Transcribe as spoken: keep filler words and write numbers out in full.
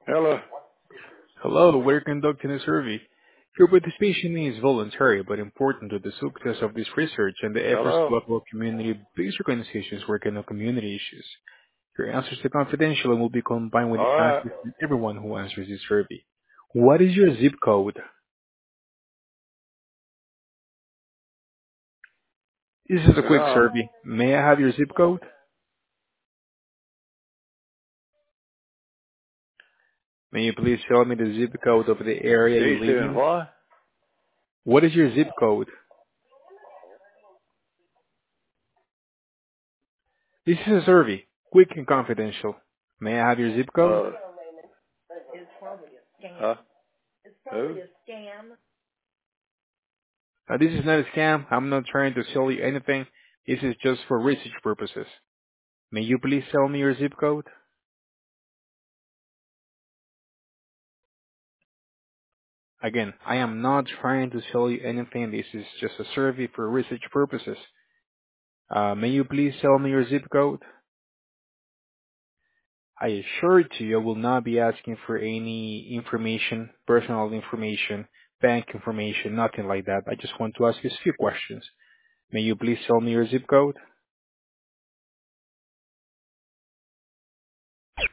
Hello. Hello, we're conducting a survey. Your participation is voluntary but important to the success of this research and the efforts Hello. to uphold community-based organizations working on community issues. Your answers are confidential and will be combined with All the right. answers from everyone who answers this survey. What is your zip code? This is a Sit quick down. survey. May I have your zip code? May you please tell me the zip code of the area He you live said in? what? What is your zip code? This is a survey, quick and confidential. May I have your zip code? Uh, huh? Who? Now, this is not a scam. I'm not trying to sell you anything. This is just for research purposes. May you please tell me your zip code? Again, I am not trying to sell you anything. This is just a survey for research purposes. Uh, may you please tell me your zip code? I assure you I will not be asking for any information, personal information, bank information, nothing like that. I just want to ask you a few questions. May you please tell me your zip code?